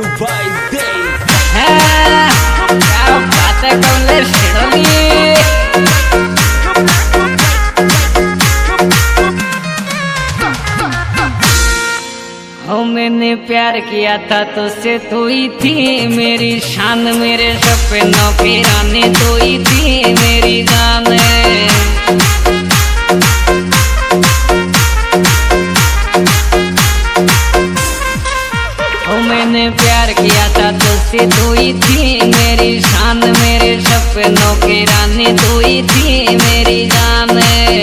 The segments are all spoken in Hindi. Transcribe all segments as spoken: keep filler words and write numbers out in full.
गोलू भाई दे क्या बात है कमलेश शिरोली। हो मैंने प्यार किया था तुझसे, तू ही थी मेरी शान, मेरे सपनों की रानी तू ही थी मेरी जान। हो मैंने प्यार किया था तुझसे, तू ही थी मेरी शान, मेरे सपनों की रानी तू ही थी मेरी जान।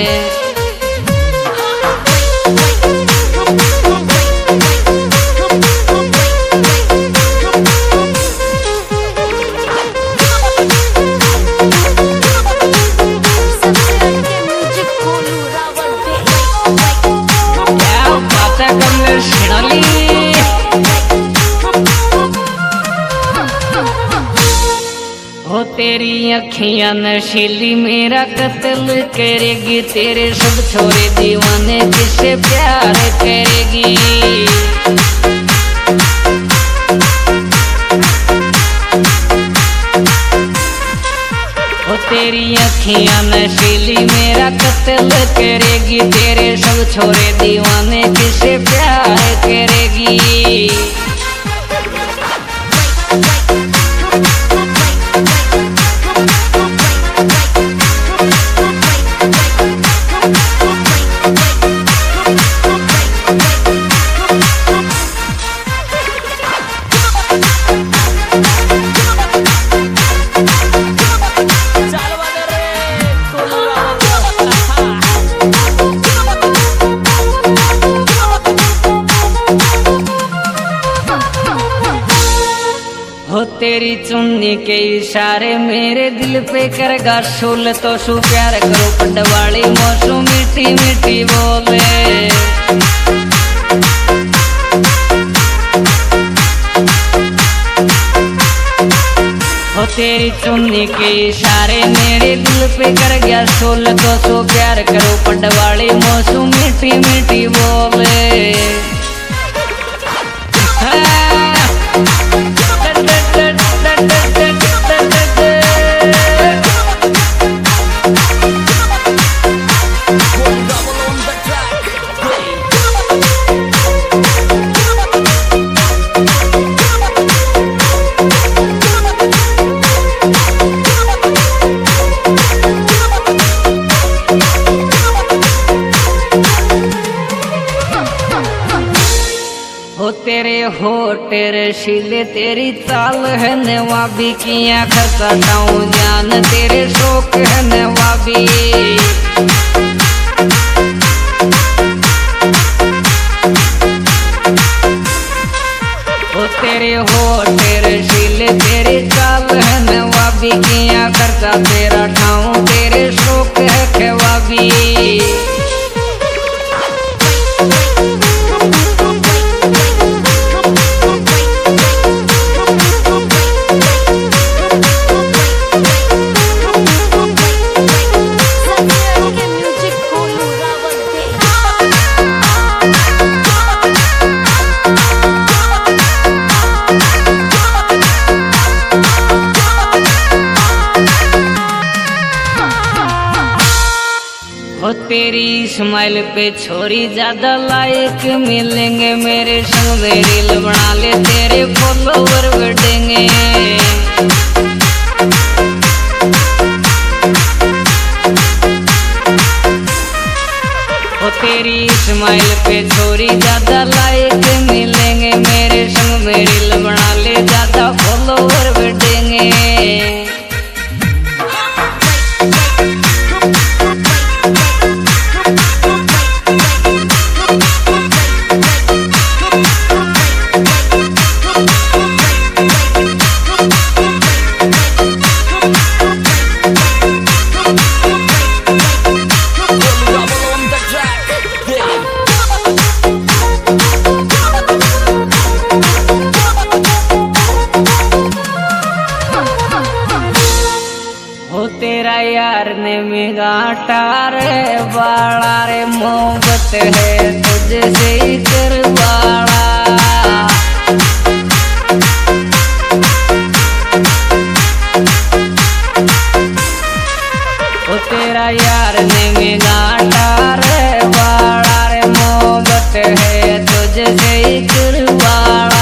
हो तेरी अखियां नशीली मेरा कत्ल करेगी, तेरे सब छोरे दीवाने किससे प्यार करेगी। हो तेरी अखियां नशीली मेरा कत्ल करेगी, तेरे सब छोरे दीवाने किससे प्यार करेगी। हो तेरी चुन्नी के इशारे मेरे दिल पे करेगा शूल, तो शू प्यार करो पटवाली मौसू मीठी मीठी बोले। हो तेरी चुन्नी के इशारे मेरे दिल पे कर गया शूल, तो शू प्यार करो पटवाली मौसू मीठी मीठी बोले। हो तेरे होठ रशीले तेरी चाल है नवाबी की आँख सटाऊं जान, तेरे शौक है नवाबी। हो तेरे होठ रशीले तेरी चाल है नवाबी की आँख सा तेरा ठाऊं, तेरे शौक है खवाबी। हो तेरी स्माइल पे छोरी ज्यादा लायक मिलेंगे, मेरे संग रील बना ले तेरे फॉलोवर बढ़ेंगे। हो तेरी स्माइल पे छोरी ज्यादा लायक मिलेंगे, मेरे संग रील बना ले ज्यादा फॉलोवर बढ़ेंगे। तेरा यार ने मिगाटा रे बाड़ा रे, मोहब्बत है तुझसे ही करवाड़ा। जय करवाड़ा।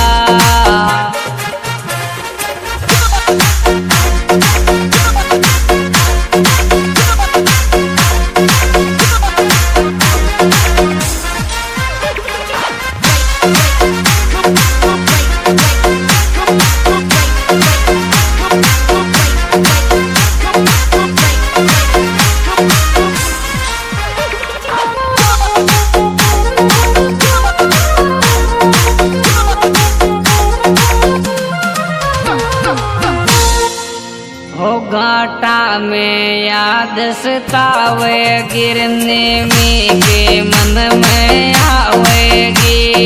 हो घाटा में याद सतावे गिरने में के मन में आवेगी।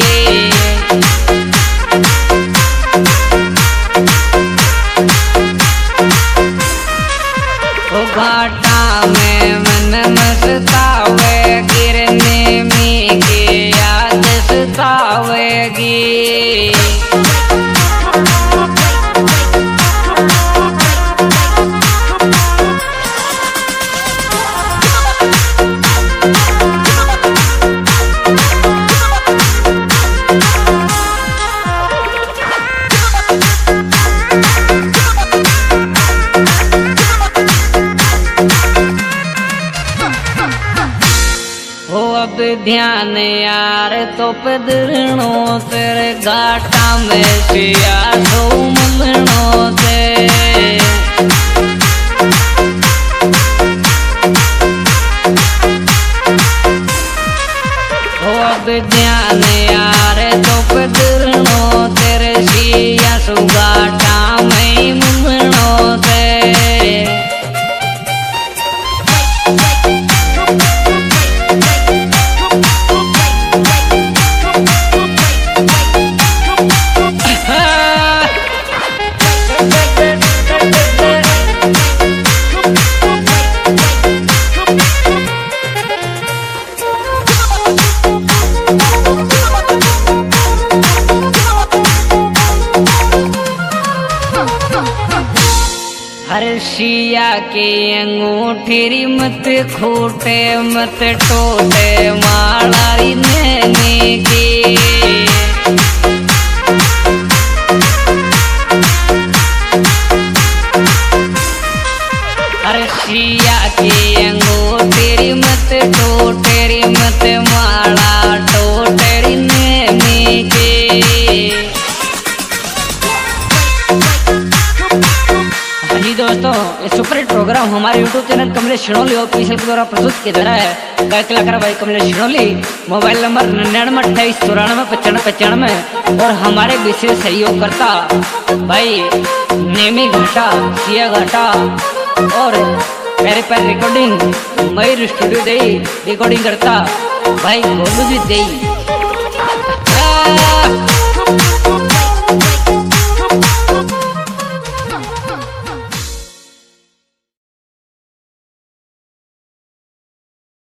हो घाटा में मन में सतावे गिरने में के याद सतावेगी। हो अब ध्यान यार तो पदरणो तेरे घाटा में सिया सो मलनो से। हो अब ध्यान यार तो पदरणो तेरे सिया सो घाटा में मलनो से। हर्षिया के अंगूठी मत खोटे मत टोटे मालारी नैने की। हर्षिया के अंगूठी मत टोटे मत माला टोटे नैने की। जी दोस्तों, ये सुपर हिट प्रोग्राम हमारे YouTube channel Kamlesh Shinoli official के द्वारा प्रस्तुत किया जा रहा है। गायक कलाकार भाई कमलेश शिणोली। मोबाइल नंबर निन्यानवे अट्ठाईस चौरानवे पचानवे पचानवे। और हमारे विशेष सहयोगकर्ता भाई नेमी घाटा, सिया घाटा और पैर पैर रिकॉर्डिंग मयूर स्टूडियो दे रिकॉर्डिंग करता भाई गोलू जी दे।